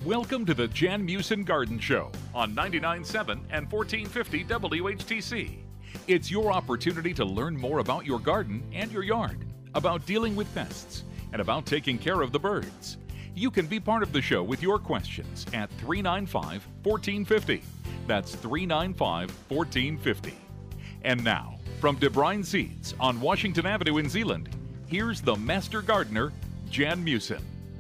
Welcome to the Jan Musin Garden Show on 99.7 and 1450 WHTC. It's your opportunity to learn more about your garden and your yard, about dealing with pests, and about taking care of the birds. You can be part of the show with your questions at 395-1450. That's 395-1450. And now, from DeBrine Seeds on Washington Avenue in Zeeland, here's the master gardener, Jan Musin.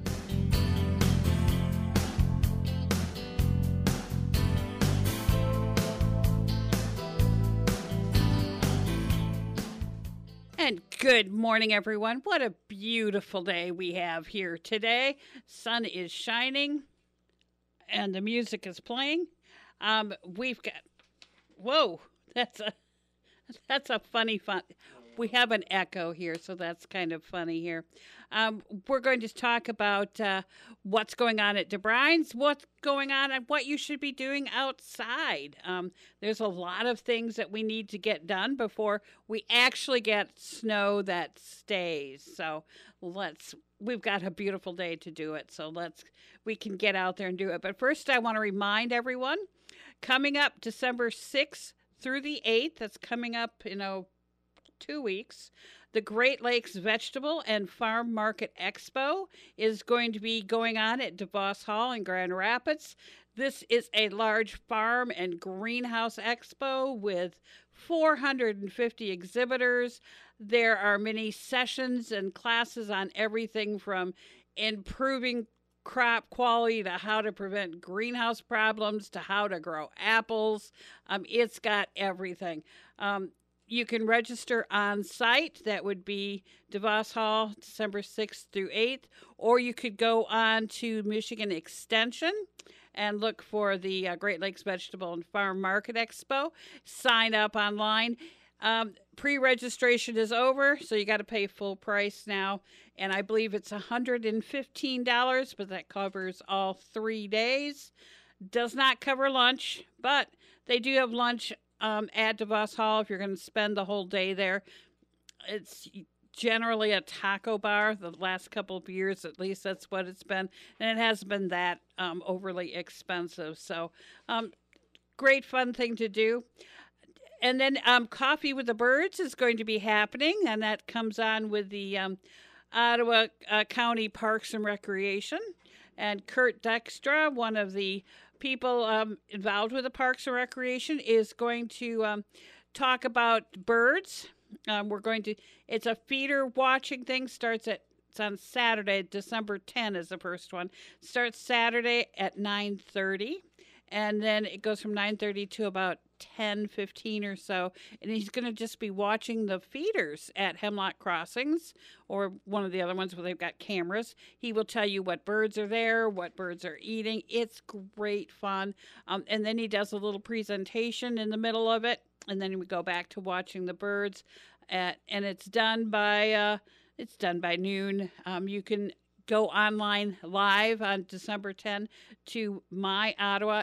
And good morning, everyone. What a beautiful day we have here today. Sun is shining and the music is playing. We've got, whoa, that's a funny fun. We have an echo here, so that's kind of funny here. We're going to talk about what's going on at DeBrine's, what's going on, and what you should be doing outside. There's a lot of things that we need to get done before we actually get snow that stays. So we've got a beautiful day to do it. So we can get out there and do it. But first, I want to remind everyone, coming up December 6th through the 8th, that's coming up, 2 weeks. The Great Lakes Vegetable and Farm Market Expo is going to be going on at DeVos Hall in Grand Rapids. This is a large farm and greenhouse expo with 450 exhibitors. There are many sessions and classes on everything from improving crop quality to how to prevent greenhouse problems to how to grow apples. It's got everything. You can register on site. That would be DeVos Hall, December 6th through 8th. Or you could go on to Michigan Extension and look for the Great Lakes Vegetable and Farm Market Expo. Sign up online. Pre-registration is over, so you got to pay full price now. And I believe it's $115, but that covers all 3 days. Does not cover lunch, but they do have lunch at DeVos Hall if you're going to spend the whole day there. It's generally a taco bar. The last couple of years, at least, that's what it's been. And it hasn't been that overly expensive. So great fun thing to do. And then Coffee with the Birds is going to be happening, and that comes on with the Ottawa County Parks and Recreation. And Kurt Dykstra, one of the people involved with the Parks and Recreation, is going to talk about birds. It's a feeder watching thing. It's on Saturday, December 10 is the first one. Starts Saturday at 9:30, and then it goes from 9:30 to about 10:15 or so, and he's going to just be watching the feeders at Hemlock Crossings or one of the other ones where they've got cameras. He will tell you what birds are there, what birds are eating. It's great fun. And then he does a little presentation in the middle of it, and then we go back to watching the birds. And it's done by noon. You can go online live on December 10 to My Ottawa,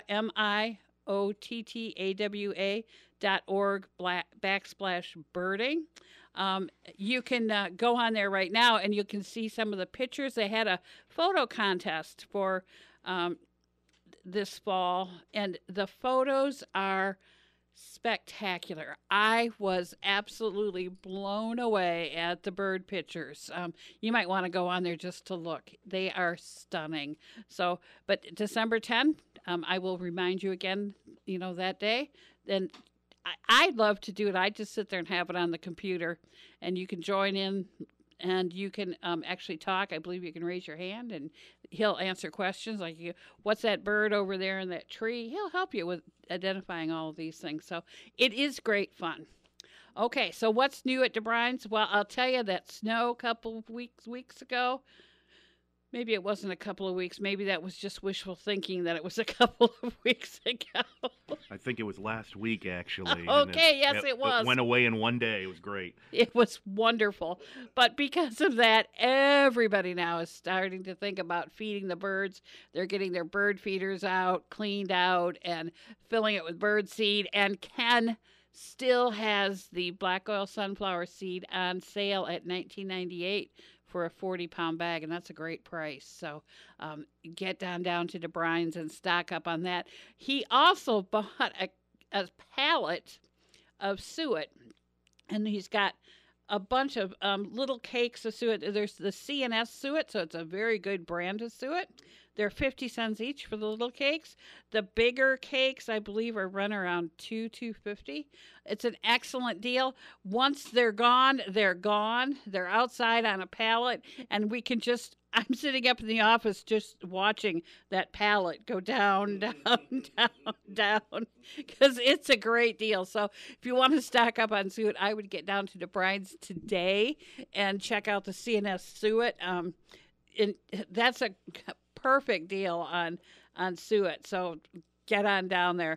MIOTTAWA.org/birding. You can go on there right now and you can see some of the pictures. They had a photo contest for this fall, and the photos are spectacular. I was absolutely blown away at the bird pictures. You might want to go on there just to look. They are stunning. So, but December 10th, I will remind you again, that day. Then I'd love to do it. I just sit there and have it on the computer, and you can join in, and you can actually talk. I believe you can raise your hand, and he'll answer questions like, what's that bird over there in that tree? He'll help you with identifying all of these things. So it is great fun. Okay, so what's new at DeBrine's? Well, I'll tell you that snow a couple of weeks ago. Maybe it wasn't a couple of weeks. Maybe that was just wishful thinking that it was a couple of weeks ago. I think it was last week, actually. Okay, yes, it was. It went away in one day. It was great. It was wonderful. But because of that, everybody now is starting to think about feeding the birds. They're getting their bird feeders out, cleaned out, and filling it with bird seed. And Ken still has the black oil sunflower seed on sale at $19.98 for a 40-pound bag, and that's a great price. So get down to DeBrine's and stock up on that. He also bought a pallet of suet, and he's got a bunch of little cakes of suet. There's the C&S suet, so it's a very good brand of suet. They're 50 cents each for the little cakes. The bigger cakes, I believe, are run around $2.50. It's an excellent deal. Once they're gone, they're gone. They're outside on a pallet, and we can just, I'm sitting up in the office just watching that pallet go down, down, because it's a great deal. So if you want to stock up on suet, I would get down to DeBrine's today and check out the C&S suet. And that's a perfect deal on suet. So get on down there.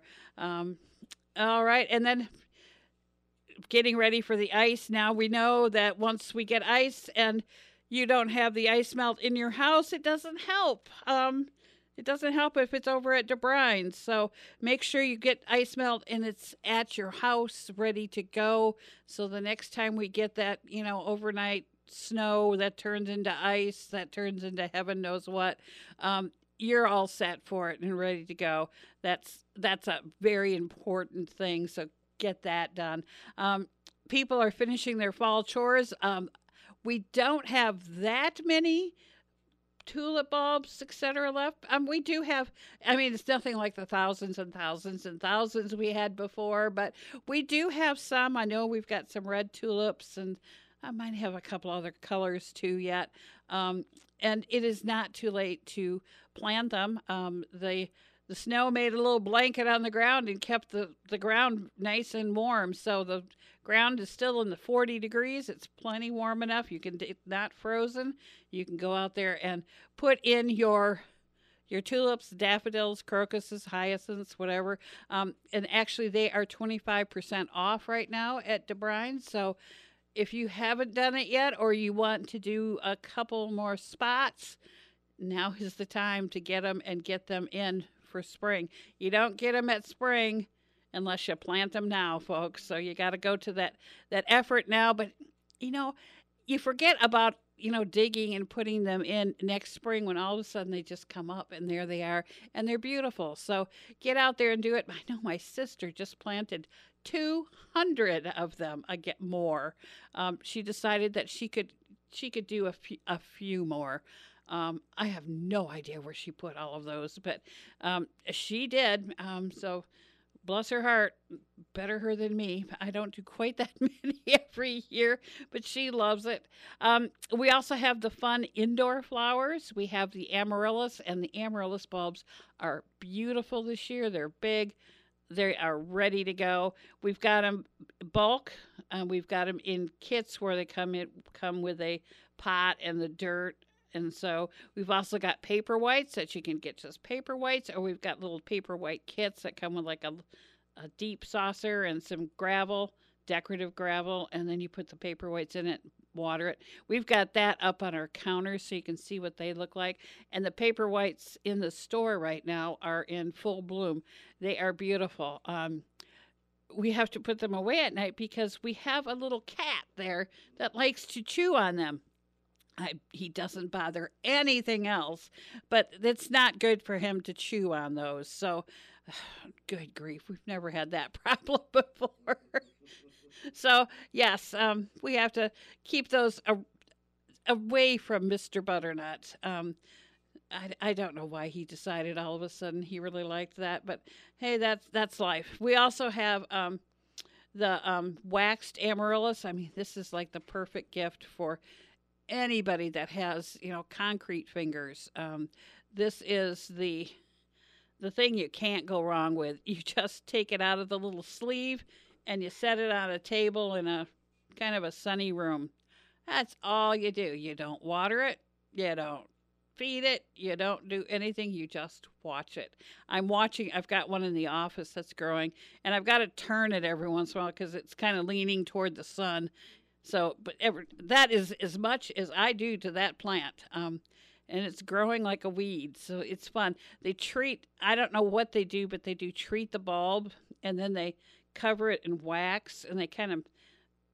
All right, and then getting ready for the ice. Now we know that once we get ice and you don't have the ice melt in your house, it doesn't help. It doesn't help if it's over at DeBrine's. So make sure you get ice melt and it's at your house ready to go. So the next time we get that, overnight snow that turns into ice, that turns into heaven knows what, you're all set for it and ready to go. That's a very important thing. So get that done. People are finishing their fall chores. We don't have that many tulip bulbs, etc. left. We do have, it's nothing like the thousands and thousands and thousands we had before, but we do have some. I know we've got some red tulips, and I might have a couple other colors too yet. And it is not too late to plant them. The snow made a little blanket on the ground and kept the ground nice and warm. So the ground is still in the 40 degrees. It's plenty warm enough. It's not frozen. You can go out there and put in your tulips, daffodils, crocuses, hyacinths, whatever. And actually, they are 25% off right now at DeBrine's. So if you haven't done it yet, or you want to do a couple more spots, now is the time to get them and get them in for spring. You don't get them at spring unless you plant them now, folks. So you got to go to that effort now. But, you forget about, digging and putting them in next spring when all of a sudden they just come up and there they are and they're beautiful. So get out there and do it. I know my sister just planted 200 of them. I get more. She decided that she could do a few more. I have no idea where she put all of those, but she did. So bless her heart, better her than me. I don't do quite that many every year, but she loves it. We also have the fun indoor flowers. We have the amaryllis, and the amaryllis bulbs are beautiful this year. They're big. They are ready to go. We've got them bulk, and we've got them in kits where they come with a pot and the dirt. And so we've also got paper whites that you can get just paper whites, or we've got little paper white kits that come with like a deep saucer and some gravel, decorative gravel, and then you put the paper whites in it, water it. We've got that up on our counter so you can see what they look like. And the paper whites in the store right now are in full bloom. They are beautiful. We have to put them away at night because we have a little cat there that likes to chew on them. He doesn't bother anything else, but it's not good for him to chew on those. So, good grief, we've never had that problem before. So, yes, we have to keep those away from Mr. Butternut. I don't know why he decided all of a sudden he really liked that, but hey, that's life. We also have the waxed amaryllis. This is like the perfect gift for anybody that has, concrete fingers. This is the thing you can't go wrong with. You just take it out of the little sleeve and you set it on a table in a kind of a sunny room. That's all you do. You don't water it. You don't feed it. You don't do anything. You just watch it. I've got one in the office that's growing, and I've got to turn it every once in a while because it's kind of leaning toward the sun. So, but that is as much as I do to that plant. And it's growing like a weed, so it's fun. I don't know what they do, but they do treat the bulb, and then they cover it in wax, and they kind of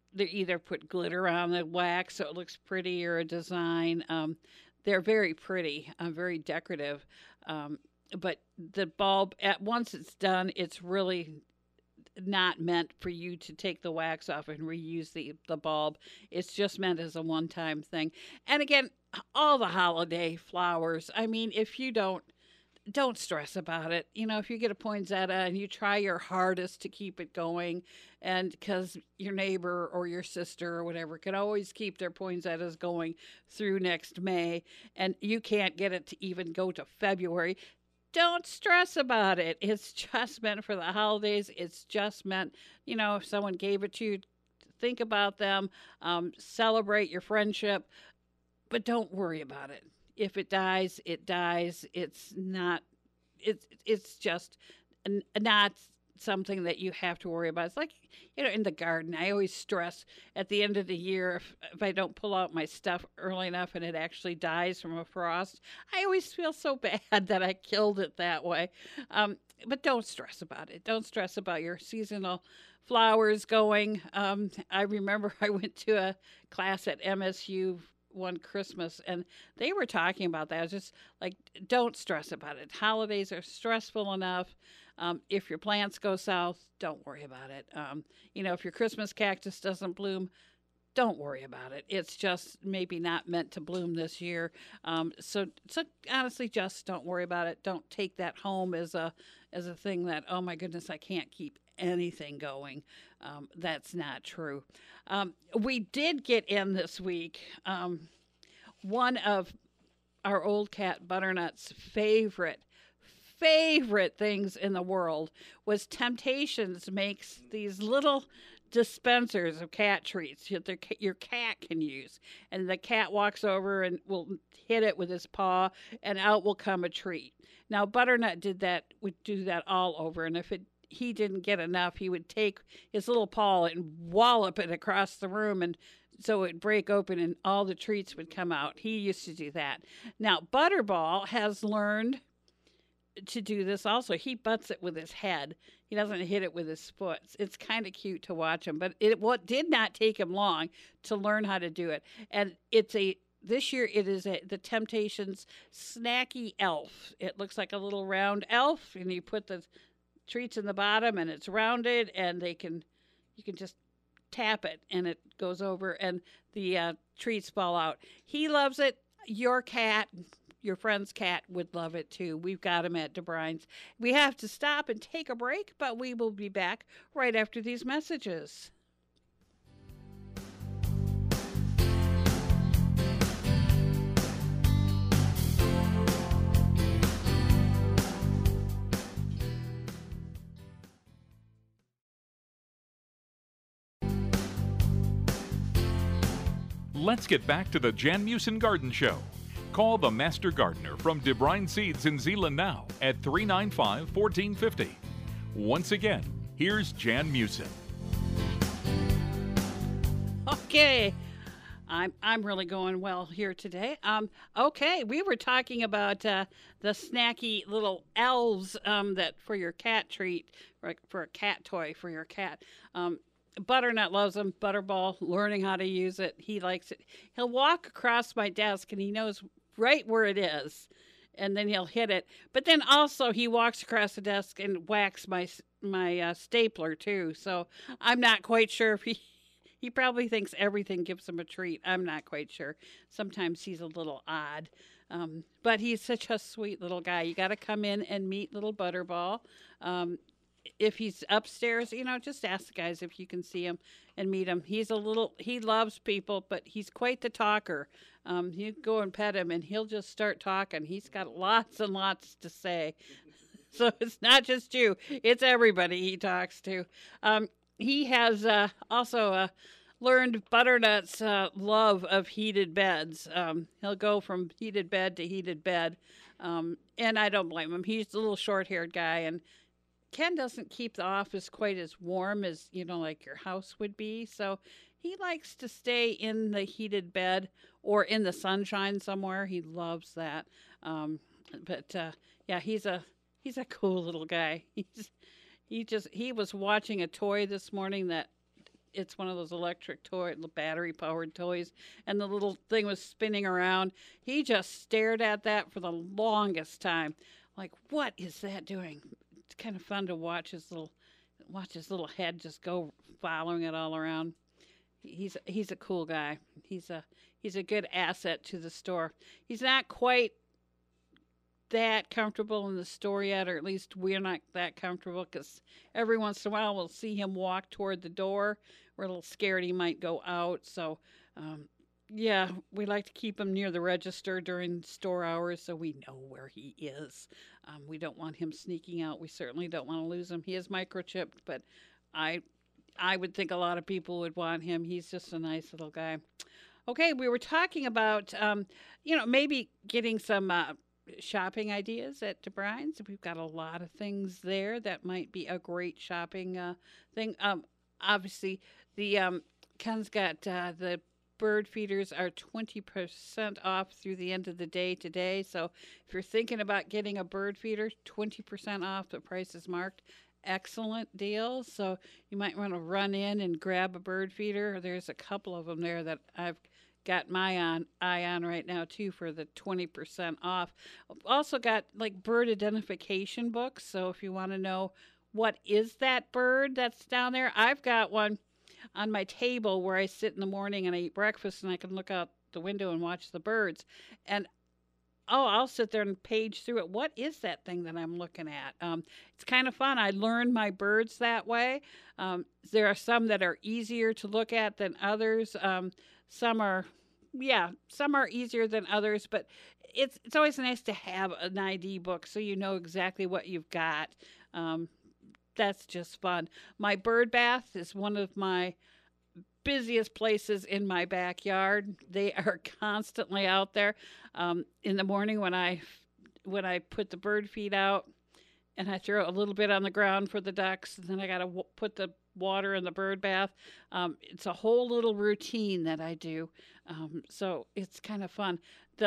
they either put glitter on the wax so it looks pretty or a design. They're very pretty, very decorative. But the bulb, at once it's done, it's really not meant for you to take the wax off and reuse the bulb. It's just meant as a one-time thing. And again, all the holiday flowers. I mean, if you don't stress about it. You know, if you get a poinsettia and you try your hardest to keep it going, and because your neighbor or your sister or whatever can always keep their poinsettias going through next May, and you can't get it to even go to February, don't stress about it. It's just meant for the holidays. It's just meant, you know, if someone gave it to you, think about them, celebrate your friendship, but don't worry about it. If it dies, it dies. It's not, it's just not something that you have to worry about. It's like, you know, in the garden, I always stress at the end of the year, if I don't pull out my stuff early enough and it actually dies from a frost, I always feel so bad that I killed it that way. But don't stress about it. Don't stress about your seasonal flowers going. I remember I went to a class at MSU one Christmas and they were talking about that. I was just like, don't stress about it. Holidays are stressful enough. If your plants go south, don't worry about it. You know, if your Christmas cactus doesn't bloom, don't worry about it. It's just maybe not meant to bloom this year. So honestly, just don't worry about it. Don't take that home as a thing that, oh my goodness, I can't keep anything going. That's not true. We did get in this week one of our old cat Butternut's favorite things in the world was Temptations makes these little dispensers of cat treats that your cat can use. And the cat walks over and will hit it with his paw, and out will come a treat. Now, Butternut would do that all over, and if he didn't get enough, he would take his little paw and wallop it across the room, and so it'd break open and all the treats would come out. He used to do that. Now, Butterball has learned to do this also. He butts it with his head. He doesn't hit it with his foot. It's kind of cute to watch him, but what did not take him long to learn how to do it. And this year it is the Temptations Snacky Elf. It looks like a little round elf, and you put the treats in the bottom and it's rounded, and you can just tap it and it goes over and the treats fall out. He loves it. Your friend's cat would love it too. We've got him at DeBrine's. We have to stop and take a break, but we will be back right after these messages. Let's get back to the Jan Musin Garden Show. Call the Master Gardener from DeBrine Seeds in Zeeland now at 395-1450. Once again, here's Jan Musin. Okay, I'm really going well here today. Okay, we were talking about the snacky little elves that for your cat treat, for a cat toy for your cat. Butternut loves them. Butterball, learning how to use it. He likes it. He'll walk across my desk and he knows right where it is, and then he'll hit it. But then also he walks across the desk and whacks my stapler too. So I'm not quite sure if he probably thinks everything gives him a treat. I'm not quite sure. Sometimes he's a little odd. But he's such a sweet little guy. You got to come in and meet little Butterball. If he's upstairs, just ask the guys if you can see him and meet him. He loves people, but he's quite the talker. You go and pet him and he'll just start talking. He's got lots and lots to say. So it's not just you, it's everybody he talks to. He has also learned Butternut's love of heated beds. He'll go from heated bed to heated bed. And I don't blame him. He's a little short-haired guy, and Ken doesn't keep the office quite as warm as, like your house would be. So he likes to stay in the heated bed or in the sunshine somewhere. He loves that. Yeah, he's a cool little guy. He was watching a toy this morning that it's one of those electric toy, the battery powered toys, and the little thing was spinning around. He just stared at that for the longest time. Like, what is that doing? It's kind of fun to watch his little head just go following it all around. He's a cool guy. He's a good asset to the store. He's not quite that comfortable in the store yet, or at least we're not that comfortable, because every once in a while we'll see him walk toward the door. We're a little scared he might go out. So, yeah, we like to keep him near the register during store hours so we know where he is. We don't want him sneaking out. We certainly don't want to lose him. He is microchipped, but I would think a lot of people would want him. He's just a nice little guy. Okay, we were talking about, maybe getting some shopping ideas at DeBrine's. We've got a lot of things there that might be a great shopping thing. Obviously, Ken's got the bird feeders are 20% off through the end of the day today. So if you're thinking about getting a bird feeder, 20% off. The price is marked. Excellent deal. So you might want to run in and grab a bird feeder. There's a couple of them there that I've got my eye on right now too for the 20% off. I've also got like bird identification books. So if you want to know what is that bird that's down there, I've got one on my table where I sit in the morning and I eat breakfast and I can look out the window and watch the birds. And I'll sit there and page through it. What is that thing that I'm looking at? It's kind of fun. I learn my birds that way. There are some that are easier to look at than others. Some are easier than others, but it's always nice to have an ID book so you know exactly what you've got. That's just fun. My bird bath is one of my busiest places in my backyard. They are constantly out there. In the morning when I put the bird feed out, and I throw a little bit on the ground for the ducks, and then I got to put the water in the bird bath. It's a whole little routine that I do. So it's kind of fun.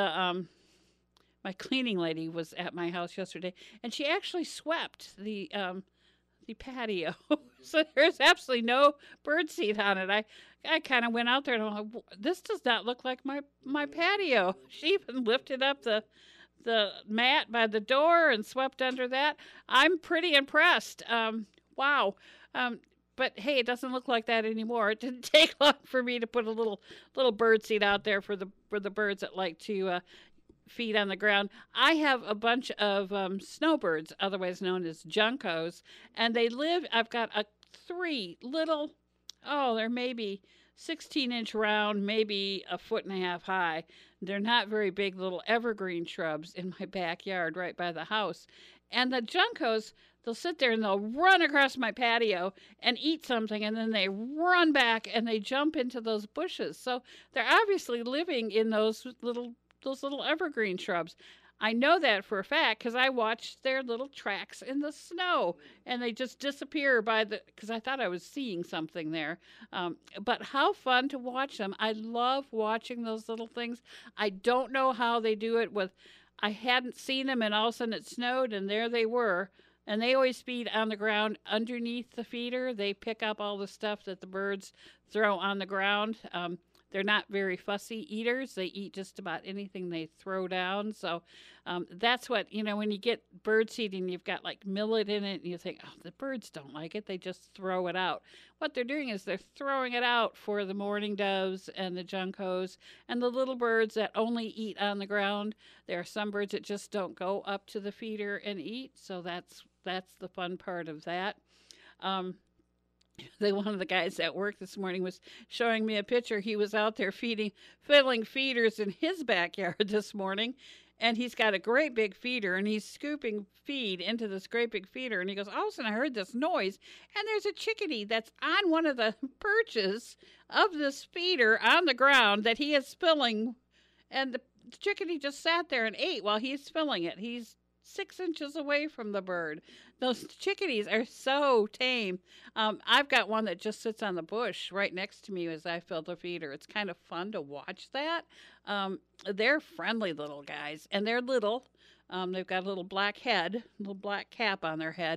My cleaning lady was at my house yesterday, and she actually swept the patio. So there's absolutely no bird seed on it. I kind of went out there and I'm like, this does not look like my patio. She even lifted up the mat by the door and swept under that. I'm pretty impressed. Wow. But hey, it doesn't look like that anymore. It didn't take long for me to put a little bird seed out there for the birds that like to feed on the ground. I have a bunch of snowbirds, otherwise known as juncos, and I've got 3 little, they're maybe 16-inch round, maybe 1.5 foot high. They're not very big, little evergreen shrubs in my backyard right by the house. And the juncos, they'll sit there and they'll run across my patio and eat something, and then they run back and they jump into those bushes. So they're obviously living in those little evergreen shrubs. I know that for a fact because I watched their little tracks in the snow, and they just disappear because I thought I was seeing something there. But how fun to watch them. I love watching those little things. I don't know how they do it I hadn't seen them, and all of a sudden it snowed, and there they were. And they always feed on the ground underneath the feeder. They pick up all the stuff that the birds throw on the ground. They're not very fussy eaters. They eat just about anything they throw down. So that's what, when you get bird seed and you've got like millet in it and you think, the birds don't like it. They just throw it out. What they're doing is they're throwing it out for the mourning doves and the juncos and the little birds that only eat on the ground. There are some birds that just don't go up to the feeder and eat. So that's the fun part of that. One of the guys at work this morning was showing me a picture. He was out there filling feeders in his backyard this morning, and he's got a great big feeder, and he's scooping feed into this great big feeder, and he goes, all of a sudden I heard this noise, and there's a chickadee that's on one of the perches of this feeder on the ground that he is filling, and the chickadee just sat there and ate while he's filling it. He's 6 inches away from the bird. Those chickadees are so tame. I've got one that just sits on the bush right next to me as I fill the feeder. It's kind of fun to watch that. They're friendly little guys, and they're little. They've got a little black head, little black cap on their head,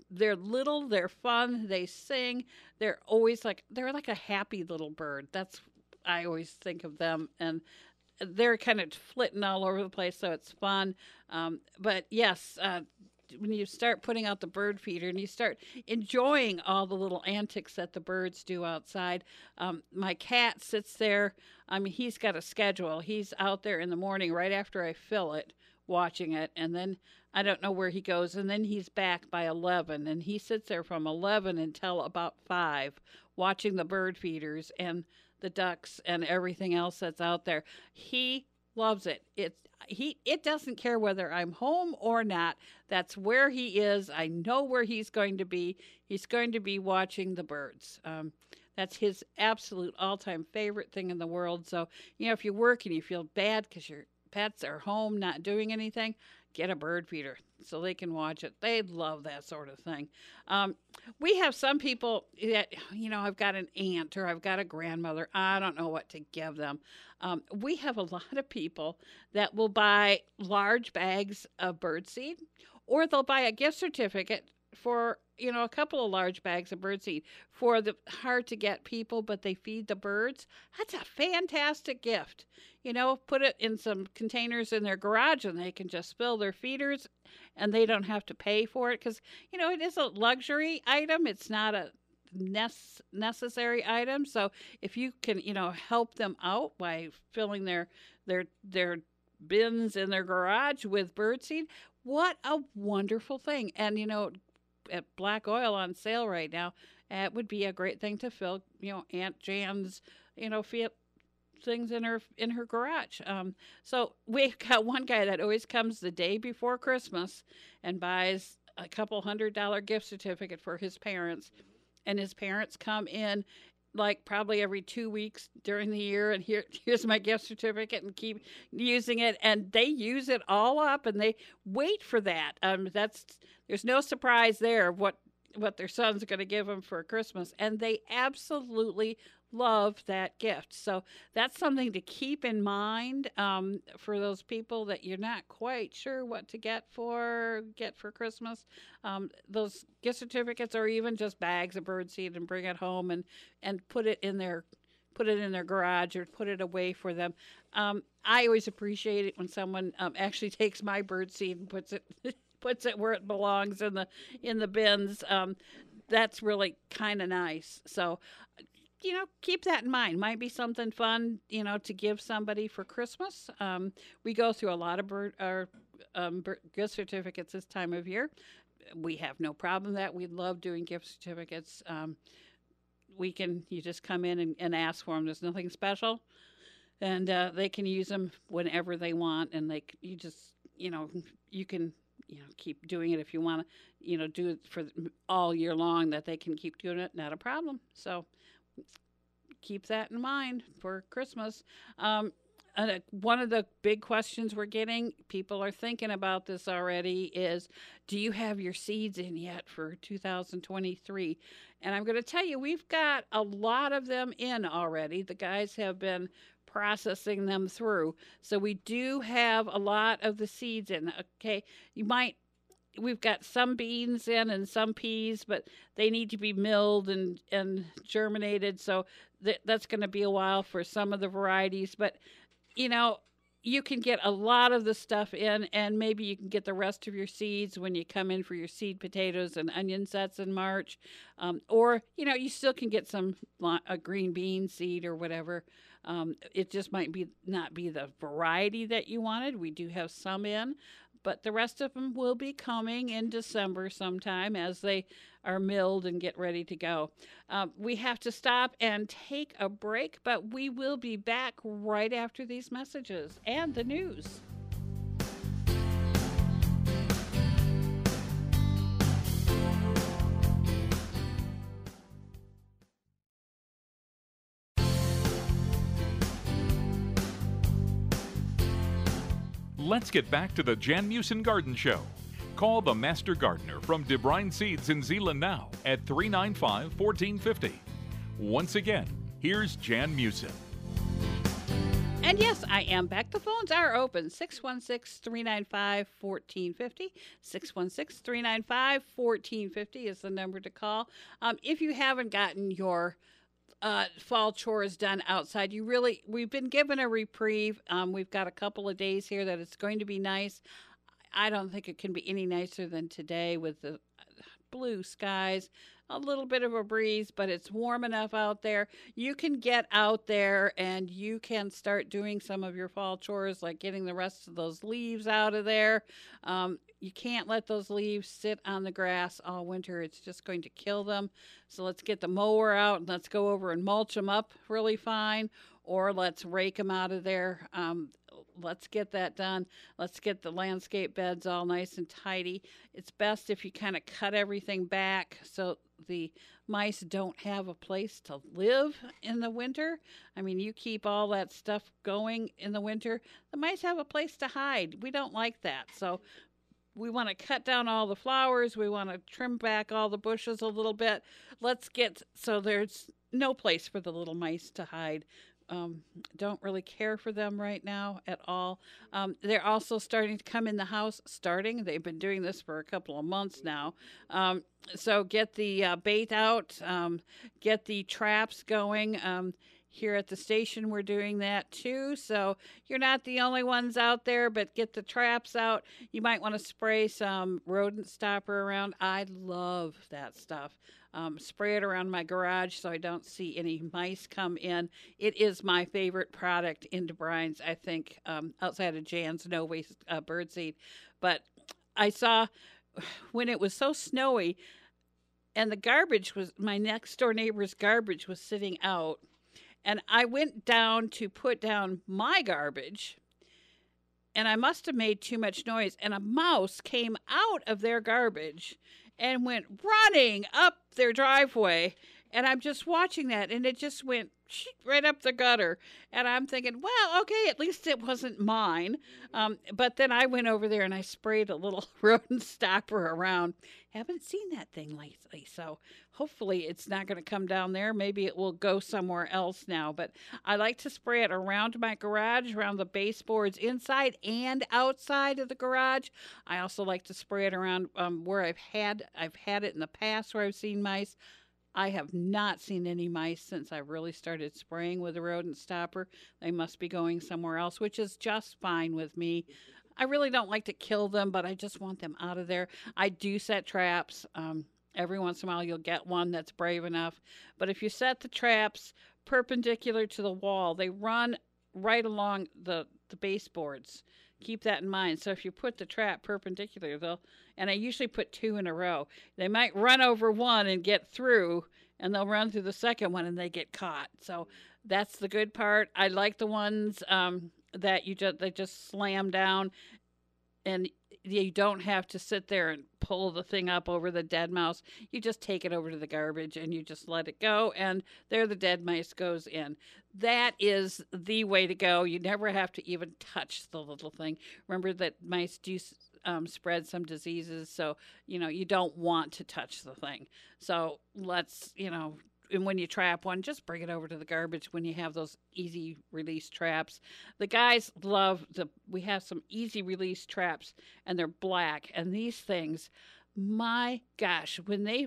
they're little, they're fun, they sing. They're like a happy little bird. That's I always think of them, and they're kind of flitting all over the place, so it's fun. But yes, when you start putting out the bird feeder and you start enjoying all the little antics that the birds do outside, my cat sits there. I mean, he's got a schedule. He's out there in the morning right after I fill it, watching it, and then I don't know where he goes, and then he's back by 11, and he sits there from 11 until about 5, watching the bird feeders and the ducks and everything else that's out there. He loves it. It doesn't care whether I'm home or not. That's where he is. I know where he's going to be. He's going to be watching the birds. That's his absolute all-time favorite thing in the world. So, if you work and you feel bad because your pets are home not doing anything, get a bird feeder so they can watch it. They love that sort of thing. We have some people that, I've got an aunt or I've got a grandmother. I don't know what to give them. We have a lot of people that will buy large bags of birdseed, or they'll buy a gift certificate for, a couple of large bags of birdseed for the hard to get people, but they feed the birds. That's a fantastic gift. Put it in some containers in their garage and they can just fill their feeders and they don't have to pay for it because, it is a luxury item. It's not a necessary item. So if you can, help them out by filling their bins in their garage with birdseed, what a wonderful thing. And, at Black Oil on sale right now, it would be a great thing to fill, Aunt Jan's, things in her garage. So we've got one guy that always comes the day before Christmas and buys a couple $100 gift certificate for his parents, and his parents come in like probably every 2 weeks during the year, and here's my gift certificate, and keep using it, and they use it all up, and they wait for that. There's no surprise there of what their son's going to give them for Christmas, and they absolutely love that gift. So that's something to keep in mind for those people that you're not quite sure what to get for Christmas. Those gift certificates, or even just bags of birdseed, and bring it home and put it in their garage or put it away for them. I always appreciate it when someone actually takes my birdseed and puts it where it belongs in the bins. That's really kind of nice. So, keep that in mind. Might be something fun, to give somebody for Christmas. We go through a lot of gift certificates this time of year. We have no problem with that. We love doing gift certificates. You just come in and ask for them. There's nothing special. And they can use them whenever they want. And you can keep doing it if you want to, do it for all year long, that they can keep doing it. Not a problem. So keep that in mind for Christmas. One of the big questions we're getting, people are thinking about this already, is do you have your seeds in yet for 2023? And I'm going to tell you, we've got a lot of them in already. The guys have been processing them through. So we do have a lot of the seeds in. Okay, we've got some beans in and some peas, but they need to be milled and germinated. So that's going to be a while for some of the varieties. But, you can get a lot of the stuff in, and maybe you can get the rest of your seeds when you come in for your seed potatoes and onion sets in March. Or, you still can get a green bean seed or whatever. It just might not be the variety that you wanted. We do have some in, but the rest of them will be coming in December sometime as they are milled and get ready to go. We have to stop and take a break, but we will be back right after these messages and the news. Let's get back to the Jan Musin Garden Show. Call the Master Gardener from DeBrine Seeds in Zeeland now at 395-1450. Once again, here's Jan Musin. And yes, I am back. The phones are open. 616-395-1450. 616-395-1450 is the number to call. If you haven't gotten your fall chores done outside, we've been given a reprieve. We've got a couple of days here that it's going to be nice. I don't think it can be any nicer than today with the blue skies, a little bit of a breeze, but it's warm enough out there. You can get out there and you can start doing some of your fall chores, like getting the rest of those leaves out of there. You can't let those leaves sit on the grass all winter. It's just going to kill them. So let's get the mower out and let's go over and mulch them up really fine, or let's rake them out of there. Let's get that done. Let's get the landscape beds all nice and tidy. It's best if you kind of cut everything back so the mice don't have a place to live in the winter. I mean, you keep all that stuff going in the winter, the mice have a place to hide. We don't like that. So we want to cut down all the flowers. We want to trim back all the bushes a little bit. Let's get so there's no place for the little mice to hide. Don't really care for them right now at all. They're also starting to come in the house. They've been doing this for a couple of months now. So get the bait out, get the traps going. Here at the station, we're doing that too. So you're not the only ones out there, but get the traps out. You might want to spray some rodent stopper around. I love that stuff. Spray it around my garage so I don't see any mice come in. It is my favorite product in DeBrine's, I think, outside of Jan's No Waste Birdseed. But I saw when it was so snowy and the garbage was, my next door neighbor's garbage was sitting out. And I went down to put down my garbage, and I must have made too much noise, and a mouse came out of their garbage and went running up their driveway. And I'm just watching that, and it just went right up the gutter. And I'm thinking, well, okay, at least it wasn't mine. But then I went over there and I sprayed a little rodent stopper around. Haven't seen that thing lately, so hopefully it's not going to come down there. Maybe it will go somewhere else now. But I like to spray it around my garage, around the baseboards, inside and outside of the garage. I also like to spray it around where I've had it in the past where I've seen mice. I have not seen any mice since I really started spraying with a rodent stopper. They must be going somewhere else, which is just fine with me. I really don't like to kill them, but I just want them out of there. I do set traps. Every once in a while you'll get one that's brave enough. But if you set the traps perpendicular to the wall, they run right along the baseboards. Keep that in mind. So if you put the trap perpendicular, and I usually put two in a row, they might run over one and get through, and they'll run through the second one and they get caught. So that's the good part. I like the ones that they just slam down, and you don't have to sit there and pull the thing up over the dead mouse. You just take it over to the garbage and you just let it go, and there the dead mice goes in. That is the way to go. You never have to even touch the little thing. Remember that mice do spread some diseases, so you don't want to touch the thing. So let's and when you trap one, just bring it over to the garbage when you have those easy release traps. The guys we have some easy release traps, and they're black. And these things, my gosh, when they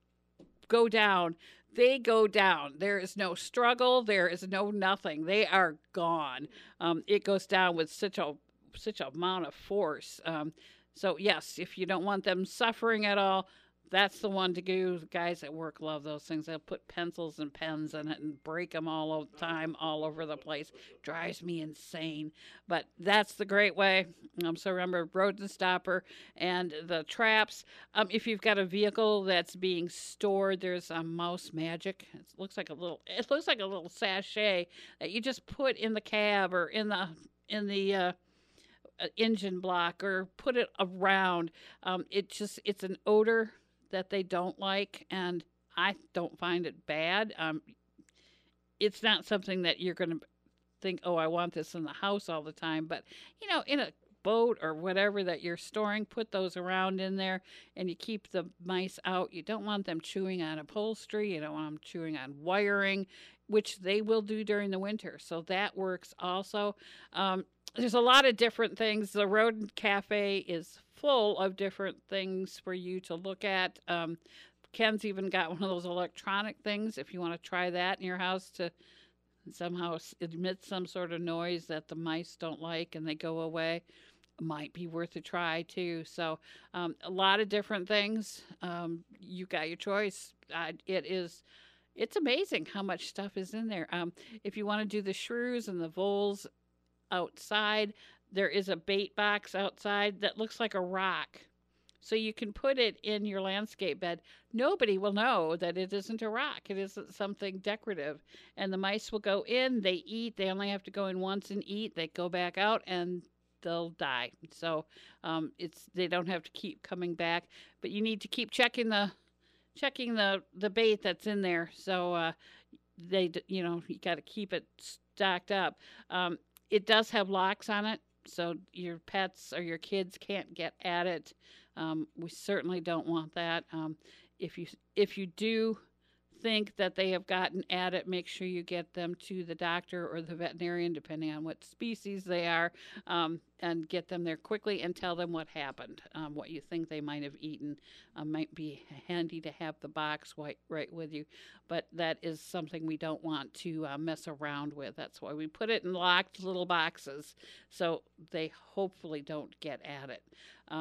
go down, they go down. There is no struggle. There is no nothing. They are gone. It goes down with such amount of force. So yes, if you don't want them suffering at all, that's the one to do. The guys at work love those things. They'll put pencils and pens in it and break them all the time, all over the place. Drives me insane. But that's the great way. So remember, rodent stopper and the traps. If you've got a vehicle that's being stored, there's a Mouse Magic. It looks like a little sachet that you just put in the cab or in the engine block, or put it around. It's an odor that they don't like, and I don't find it bad. It's not something that you're going to think, oh, I want this in the house all the time, but in a boat or whatever that you're storing, put those around in there, and you keep the mice out. You don't want them chewing on upholstery. You don't want them chewing on wiring, which they will do during the winter. So that works also. There's a lot of different things. The Rodent Cafe is full of different things for you to look at. Ken's even got one of those electronic things if you want to try that in your house to somehow emit some sort of noise that the mice don't like and they go away. Might be worth a try too. So a lot of different things. You got your choice. It's amazing how much stuff is in there. If you want to do the shrews and the voles outside, there is a bait box outside that looks like a rock. So you can put it in your landscape bed. Nobody will know that it isn't a rock. It isn't something decorative. And the mice will go in, they eat. They only have to go in once and eat. They go back out and they'll die. So they don't have to keep coming back. But you need to keep checking the bait that's in there. So you got to keep it stocked up. It does have locks on it, so your pets or your kids can't get at it. We certainly don't want that. If you do think that they have gotten at it, make sure you get them to the doctor or the veterinarian, depending on what species they are, and get them there quickly and tell them what happened, what you think they might have eaten. Might be handy to have the box right with you, but that is something we don't want to mess around with. That's why we put it in locked little boxes, so they hopefully don't get at it.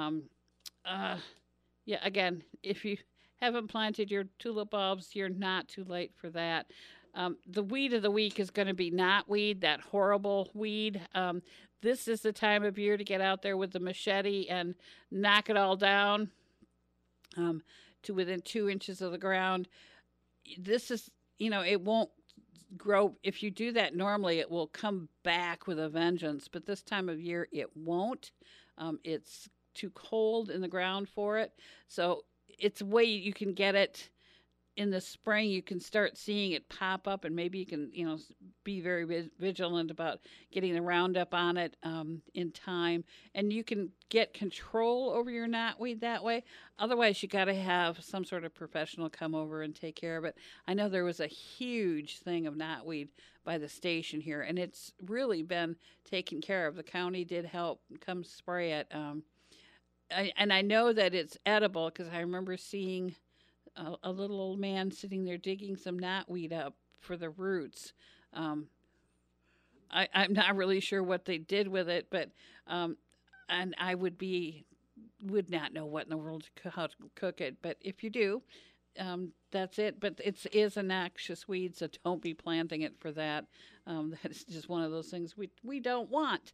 Again, if you haven't planted your tulip bulbs, you're not too late for that. The weed of the week is going to be knotweed, that horrible weed. This is the time of year to get out there with the machete and knock it all down to within 2 inches of the ground. This is, it won't grow. If you do that normally, it will come back with a vengeance, but this time of year it won't. It's too cold in the ground for it. So it's a way you can get it in the spring. You can start seeing it pop up, and maybe you can, be very vigilant about getting the Roundup on it in time. And you can get control over your knotweed that way. Otherwise, you got to have some sort of professional come over and take care of it. I know there was a huge thing of knotweed by the station here, and it's really been taken care of. The county did help come spray it. And I know that it's edible because I remember seeing a little old man sitting there digging some knotweed up for the roots. I'm not really sure what they did with it, but and I would not know what in the world how to cook it. But if you do, that's it. But it is a noxious weed, so don't be planting it for that. That's just one of those things we don't want.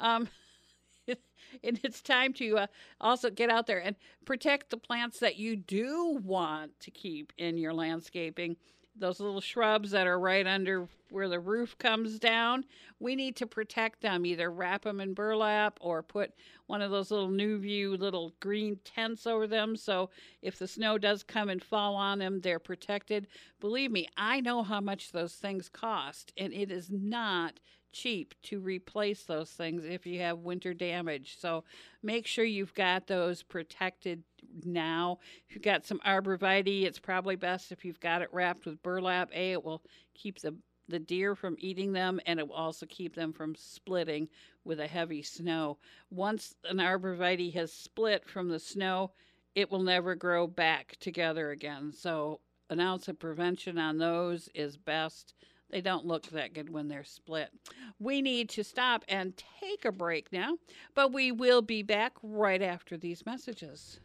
And it's time to also get out there and protect the plants that you do want to keep in your landscaping. Those little shrubs that are right under where the roof comes down, we need to protect them. Either wrap them in burlap or put one of those little New View little green tents over them, so if the snow does come and fall on them, they're protected. Believe me, I know how much those things cost, and it is not cheap to replace those things if you have winter damage. So make sure you've got those protected now. If you've got some arborvitae, it's probably best if you've got it wrapped with burlap. It will keep the deer from eating them, and it will also keep them from splitting with a heavy snow. Once an arborvitae has split from the snow, it will never grow back together again. So an ounce of prevention on those is best. They don't look that good when they're split. We need to stop and take a break now, but we will be back right after these messages.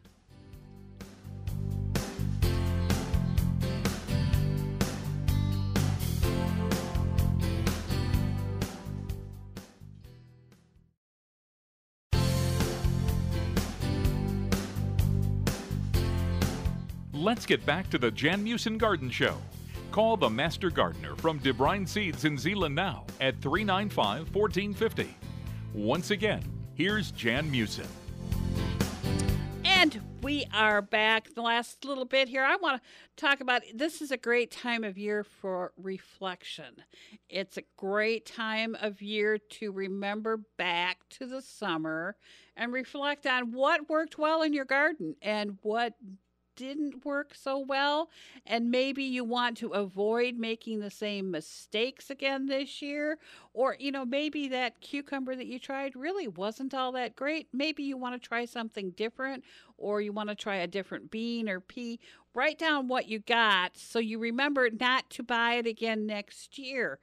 Let's get back to the Jan Musin Garden Show. Call the Master Gardener from DeBrine Seeds in Zeeland now at 395-1450. Once again, here's Jan Musin. And we are back. The last little bit here, I want to talk about this is a great time of year for reflection. It's a great time of year to remember back to the summer and reflect on what worked well in your garden and what didn't work so well, and maybe you want to avoid making the same mistakes again this year, or maybe that cucumber that you tried really wasn't all that great. Maybe you want to try something different, or you want to try a different bean or pea. Write down what you got so you remember not to buy it again next year.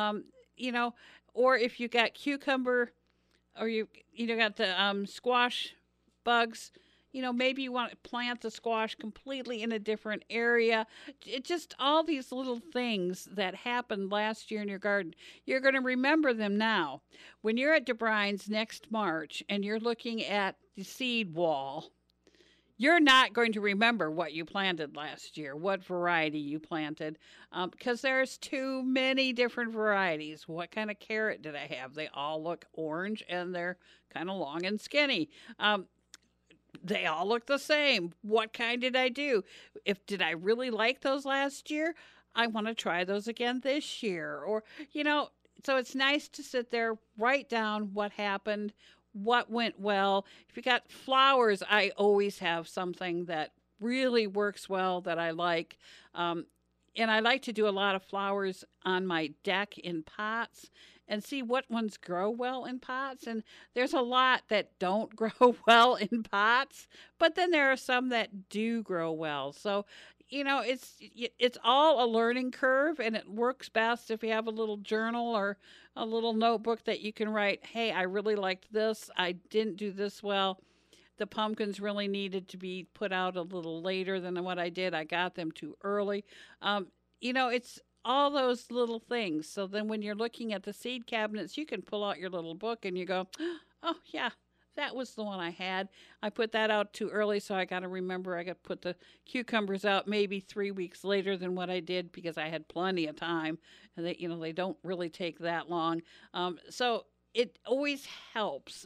Or if you got cucumber, or you got the squash bugs, maybe you want to plant the squash completely in a different area. It just all these little things that happened last year in your garden. You're going to remember them now. When you're at DeBrine's next March and you're looking at the seed wall, you're not going to remember what you planted last year, what variety you planted, because there's too many different varieties. What kind of carrot did I have? They all look orange and they're kind of long and skinny. They all look the same. What kind did I do? Did I really like those last year? I want to try those again this year. Or, so it's nice to sit there, write down what happened, what went well. If you got flowers, I always have something that really works well that I like. And I like to do a lot of flowers on my deck in pots and see what ones grow well in pots. And there's a lot that don't grow well in pots, but then there are some that do grow well. So, it's all a learning curve, and it works best if you have a little journal or a little notebook that you can write, hey, I really liked this. I didn't do this well. The pumpkins really needed to be put out a little later than what I did. I got them too early. It's all those little things. So then when you're looking at the seed cabinets, you can pull out your little book and you go, oh, yeah, that was the one I had. I put that out too early, so I got to remember I got to put the cucumbers out maybe 3 weeks later than what I did because I had plenty of time. And they don't really take that long. So it always helps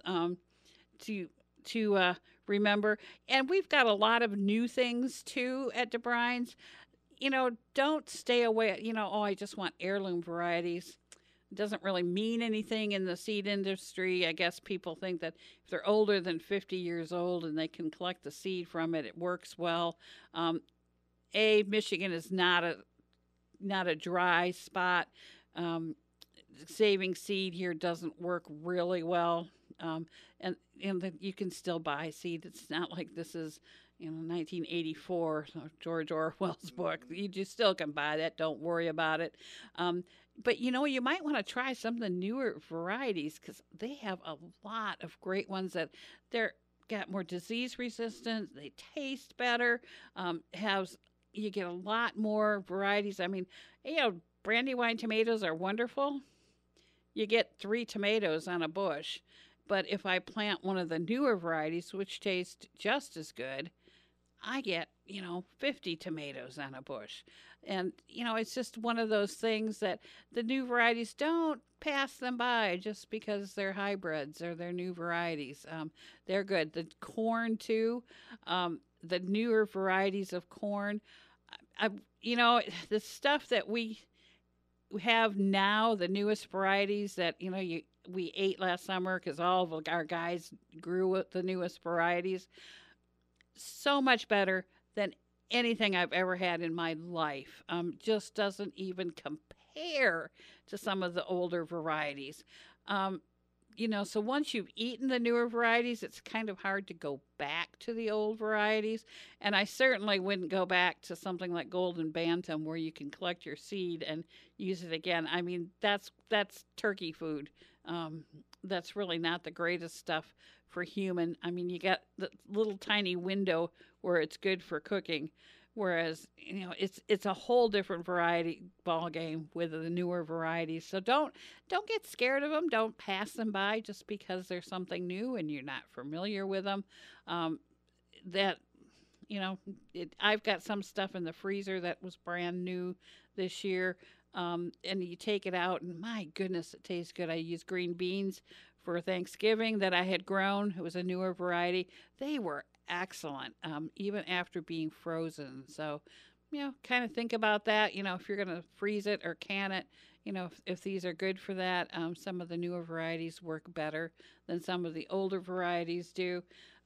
to remember. And we've got a lot of new things, too, at DeBrine's. Don't stay away. I just want heirloom varieties. It doesn't really mean anything in the seed industry. I guess people think that if they're older than 50 years old and they can collect the seed from it, it works well. Michigan is not a dry spot. Saving seed here doesn't work really well. And you can still buy seed. It's not like this is 1984, George Orwell's book. You just still can buy that. Don't worry about it. But you might want to try some of the newer varieties because they have a lot of great ones that they're got more disease resistance. They taste better. You get a lot more varieties. I mean, Brandywine tomatoes are wonderful. You get 3 tomatoes on a bush. But if I plant one of the newer varieties, which taste just as good, I get, 50 tomatoes on a bush. And, it's just one of those things that the new varieties, don't pass them by just because they're hybrids or they're new varieties. They're good. The corn, too, the newer varieties of corn, the stuff that we have now, the newest varieties that, we ate last summer because all of our guys grew the newest varieties. So much better than anything I've ever had in my life. Just doesn't even compare to some of the older varieties. So once you've eaten the newer varieties, it's kind of hard to go back to the old varieties. And I certainly wouldn't go back to something like Golden Bantam where you can collect your seed and use it again. I mean, that's turkey food. That's really not the greatest stuff for human. I mean, you got the little tiny window where it's good for cooking, whereas it's a whole different variety ball game with the newer varieties. So don't get scared of them. Don't pass them by just because there's something new and you're not familiar with them. I've got some stuff in the freezer that was brand new this year. And you take it out, and my goodness, it tastes good. I use green beans for Thanksgiving that I had grown. It was a newer variety. They were excellent, even after being frozen. So, kind of think about that. If you're going to freeze it or can it, if these are good for that. Some of the newer varieties work better than some of the older varieties do.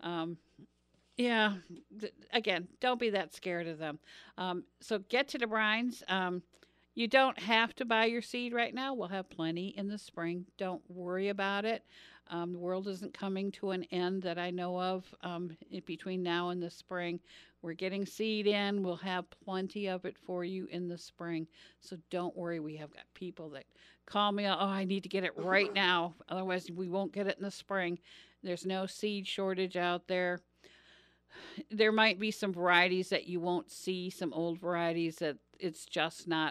Again, don't be that scared of them. So get to the brines. You don't have to buy your seed right now. We'll have plenty in the spring. Don't worry about it. The world isn't coming to an end that I know of between now and the spring. We're getting seed in. We'll have plenty of it for you in the spring. So don't worry. We have got people that call me, I need to get it right now. Otherwise, we won't get it in the spring. There's no seed shortage out there. There might be some varieties that you won't see, some old varieties that it's just not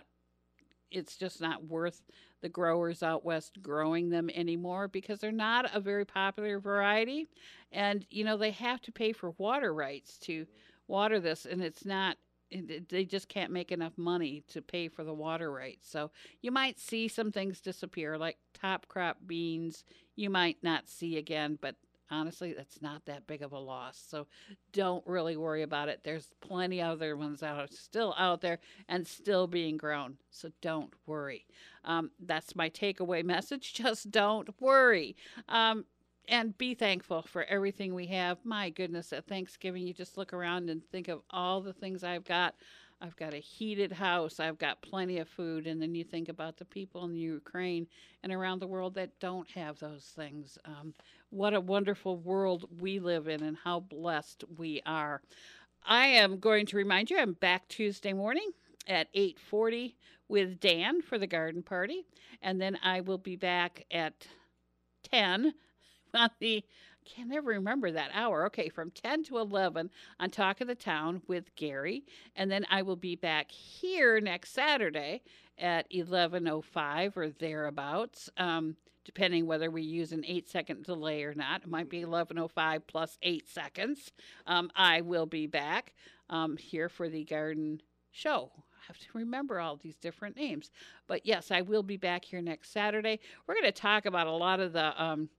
worth the growers out west growing them anymore because they're not a very popular variety. And, they have to pay for water rights to water this, and they just can't make enough money to pay for the water rights. So you might see some things disappear, like top crop beans you might not see again, but honestly, that's not that big of a loss. So don't really worry about it. There's plenty of other ones still out there and still being grown. So don't worry. That's my takeaway message. Just don't worry. And be thankful for everything we have. My goodness, at Thanksgiving, you just look around and think of all the things I've got. I've got a heated house. I've got plenty of food. And then you think about the people in Ukraine and around the world that don't have those things. What a wonderful world we live in and how blessed we are. I am going to remind you, I'm back Tuesday morning at 8:40 with Dan for the garden party. And then I will be back at 10 on the, I can never remember that hour. Okay, from 10 to 11 on Talk of the Town with Gary. And then I will be back here next Saturday at 11:05 or thereabouts, depending whether we use an 8-second delay or not. It might be 11:05 plus 8 seconds. I will be back here for the garden show. I have to remember all these different names. But yes, I will be back here next Saturday. We're going to talk about a lot of the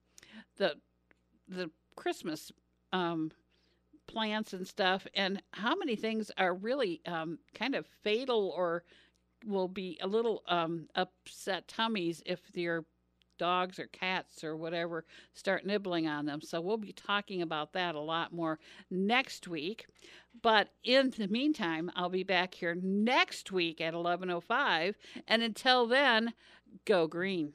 Christmas plants and stuff, and how many things are really kind of fatal or will be a little upset tummies if your dogs or cats or whatever start nibbling on them. So we'll be talking about that a lot more next week. But in the meantime, I'll be back here next week at 11:05, and until then, go green.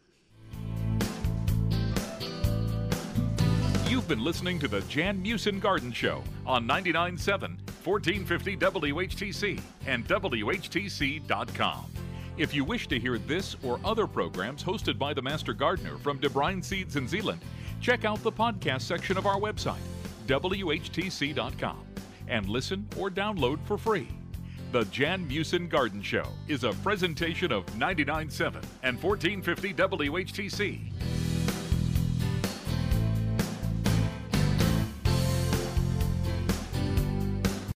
You've been listening to the Jan Musin Garden Show on 99.7, 1450 WHTC and WHTC.com. If you wish to hear this or other programs hosted by the Master Gardener from De Bruyn Seeds in Zeeland, check out the podcast section of our website, WHTC.com, and listen or download for free. The Jan Musin Garden Show is a presentation of 99.7 and 1450 WHTC.